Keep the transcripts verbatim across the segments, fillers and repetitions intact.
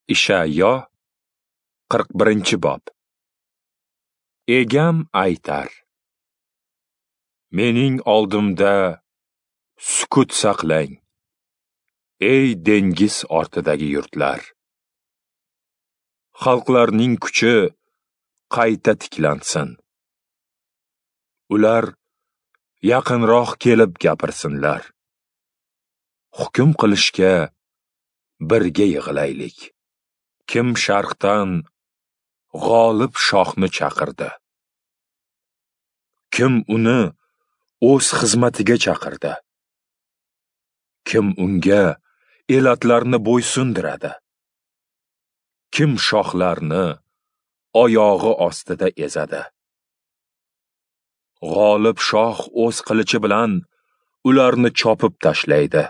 Isha'yo qirq birinchi bob. Egam aytar: Mening oldimda sukut saqlang, ey dengiz ortidagi yurtlar. Xalqlarning kuchi qayta tiklansin. Ular yaqinroq kelib gapirsinlar. Hukm qilishga birga yig'laylik. Kim sharqdan g'olib shohni chaqirdi? Kim uni o'z xizmatiga chaqirdi? Kim unga elatlarni bo'ysundiradi? Kim shohlarni oyog'i ostida ezadi? G'olib shoh o'z qilichi bilan ularni chopib tashlaydi.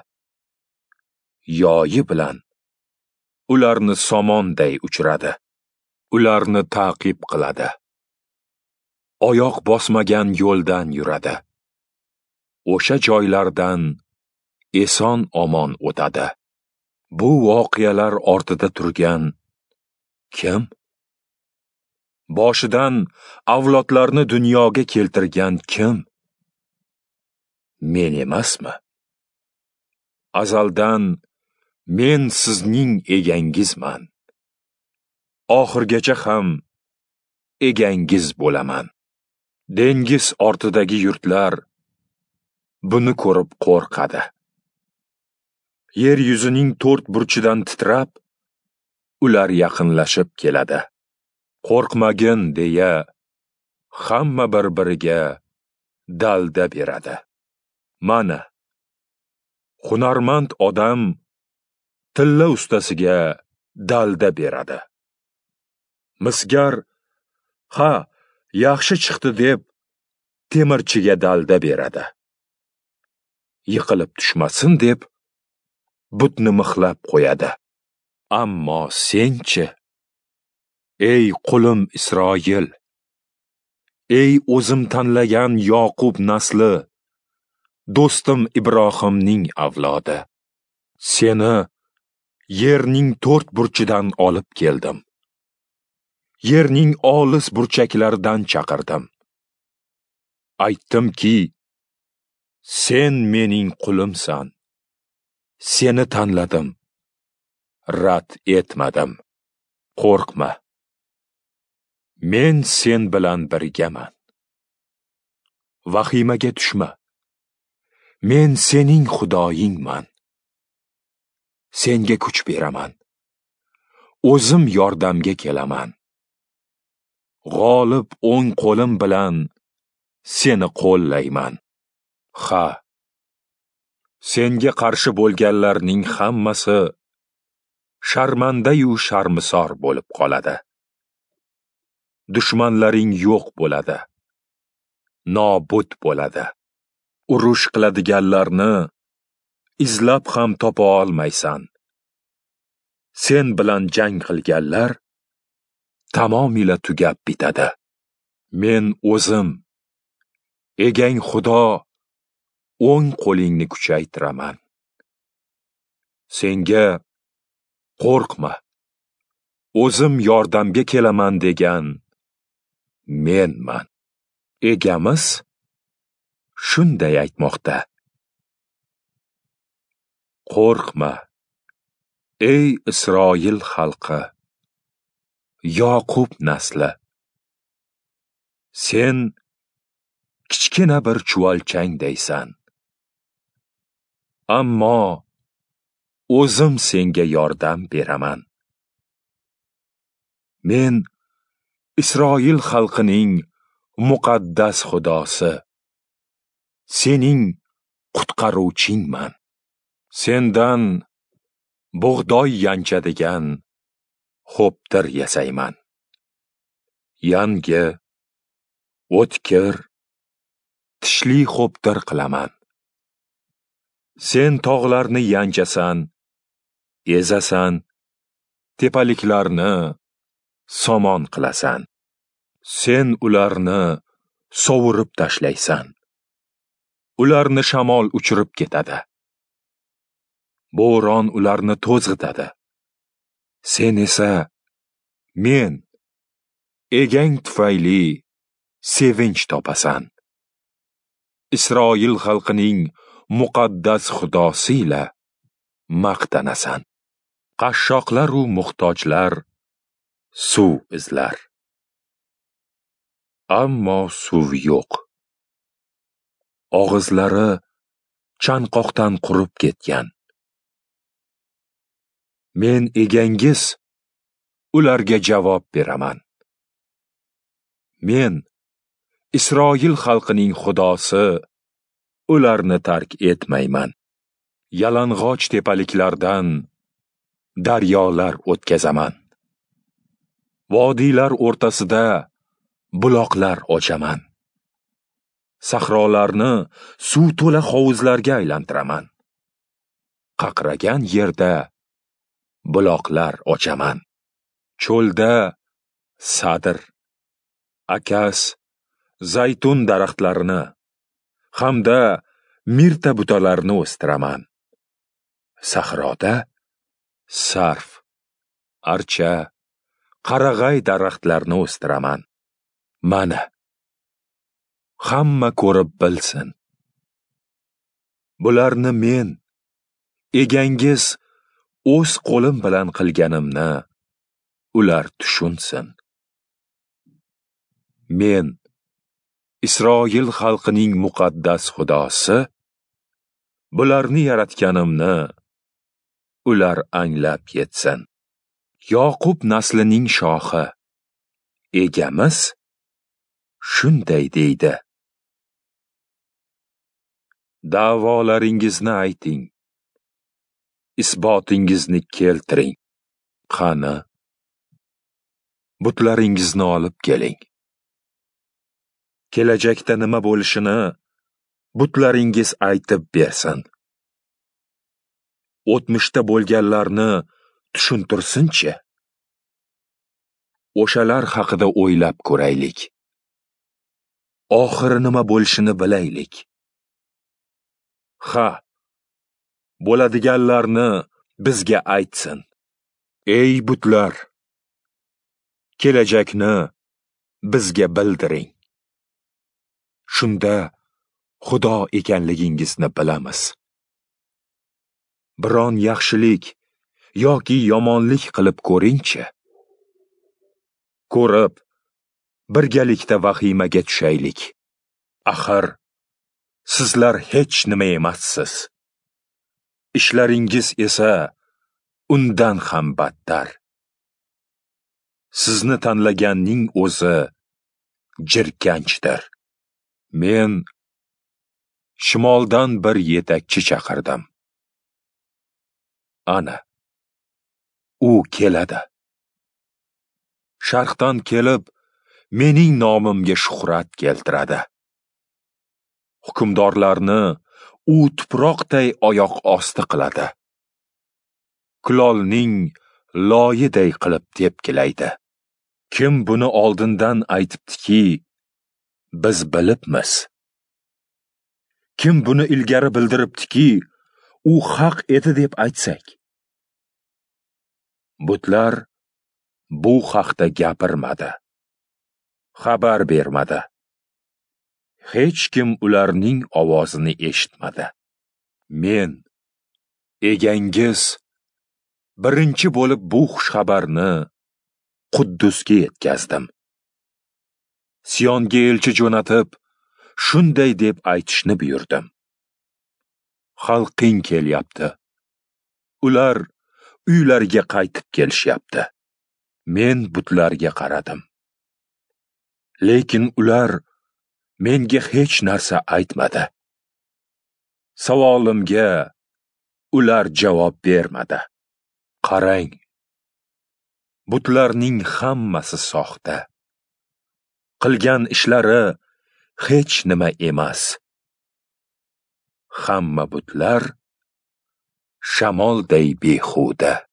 Yoyi bilan ularni somonday uchiradi. Ularni ta'qib qiladi. Oyoq bosmagan yo'ldan yuradi. O'sha joylardan eson omon o'tadi. Bu voqealar ortida turgan kim? Boshidan avlodlarni dunyoga keltirgan kim? Men emasmi? Azaldan men sizning egangizman. Oxirgacha ham egangiz bo'laman. Dengiz ortidagi yurtlar buni ko'rib qo'rqadi. Yer yuzining to'rt burchidan titrab, ular yaqinlashib keladi. Qo'rqmagin deya hamma bir-biriga dalda beradi. Mana, hunarmand odam tilla ustasiga dalda beradi. Misgar, ha, yaxshi chiqdi deb temirchiga dalda beradi. Yiqilib tushmasin deb butni mixlab qo'yadi. Ammo senchi, ey qulim Isroil, ey o'zim tanlagan Yoqub nasli, do'stim Ibrohimning avlodi, seni yerning to'rt burchidan olib keldim. Yerning olis burchaklaridan chaqirdim. Aytdimki, sen mening qulimsan. Seni tanladim. Rad etmadim. Qo'rqma. Men sen bilan birgaman. Vahimaga tushma. Men sening Xudoyingman. Senga kuch beraman. O'zim yordamga kelaman. G'olib o'ng qo'lim bilan seni qo'llayman. Ha, senga qarshi bo'lganlarning hammasi sharmanda-yu sharmisor bo'lib qoladi. Dushmanlaring yo'q bo'ladi. Nobud bo'ladi. Urush qiladiganlarni izlab ham topa olmaysan. Sen bilan jang qilganlar tamomila tugab bitadi. Men o'zim, egang Xudo, o'ng qo'lingni kuchaytiraman. Senga qo'rqma, o'zim yordamga kelaman degan menman. Egamiz shunday aytmoqda. Qo'rqma, ey Isroil xalqi, Yoqub nasli. Sen kichkina bir chuvalchangdaysan. Ammo o'zim senga yordam beraman. Men Isroil xalqining muqaddas Xudosi, sening qutqaruvchingman. Sendan bug'doy yanchadigan xo'ptir yasayman. Yangi, o'tkir, tishli xo'ptir qilaman. Sen tog'larni yanchasan, ezasan, tepaliklarni somon qilasan. Sen ularni sovurib tashlaysan. Ularni shamol uchirib ketadi. Bo'ron ularni to'zg'itadi. sen esa men egang tufayli sevinch topasan. Isroil xalqining muqaddas xudosi ila maqtanasan. Qashshoqlar u muhtojlar suv izlar. Ammo suv yo'q. Og'izlari chanqoqdan qurib ketgan. Men egangiz ularga javob beraman. Men Isroil xalqining xudosi ularni tark etmayman. Yalang'och tepaliklardan daryolar o'tkazaman. Vodiylar o'rtasida buloqlar ochaman. Sahrolarni suv to'la hovuzlarga aylantiraman. Qaqragan yerda buloqlar ochaman. Cho'lda sadr, akas, zaytun daraxtlarini hamda mirta butalarini o'stiraman. Sahroda sarf, archa, qarag'ay daraxtlarini o'stiraman. Mana, hamma ko'rib bilsin. Bularni men, egangiz o'z qo'lim bilan qilganimni ular tushunsin. Men, Isroil xalqining muqaddas xudosi, bularni yaratganimni ular anglab yetsin. Yoqub naslining shohi, egamiz shunday deydi. Da'volaringizni ayting. Isbotingizni keltiring. Qani, butlaringizni olib keling. Kelajakda nima bo'lishini butlaringiz aytib bersin. O'tmishda bo'lganlarni tushuntirsinchi. O'shalar haqida o'ylab ko'raylik. Oxiri nima bo'lishini bilaylik. Ha, bo'ladiganlarni bizga aytsin. Ey butlar, kelajakni bizga bildiring. Shunda Xudo ekanligingizni bilamiz. Biron yaxshilik yoki yomonlik qilib ko'ringchi. Ko'rib, birgalikda vahimaga tushaylik. Axir, sizlar hech nima emassiz. Ishlaringiz esa undan ham battar. Sizni tanlaganning o'zi jirkanchdir. Men shimoldan bir yetakchi chaqirdim. Ana, u keladi. Sharqdan kelib, mening nomimga shuhrat keltiradi. Hukmdorlarni u tuproqday oyoq osti qiladi. Kulolning loyiday qilib tepkilaydi. Kim buni oldindan aytibdiki, biz bilibmiz. Kim buni ilgari bildiribdiki, u haq edi deb aytsak. Butlar bu haqda gapirmadi. Xabar bermadi. Hech kim ularning ovozini eshitmadi. Men, egangiz, birinchi bo'lib bu xushxabarni Quddusga yetkazdim. Siyonga elchi jo'natib, shunday deb aytishni buyurdim. Xalqing kelyapti. Ular uylariga qaytib kelishyapti. Men butlarga qaradim. Lekin ular menga hech narsa aytmadi. Savolimga ular javob bermadi. Qarang, butlarning hammasi soxta. Qilgan ishlari hech nima emas. Hamma butlar shamolday behuda.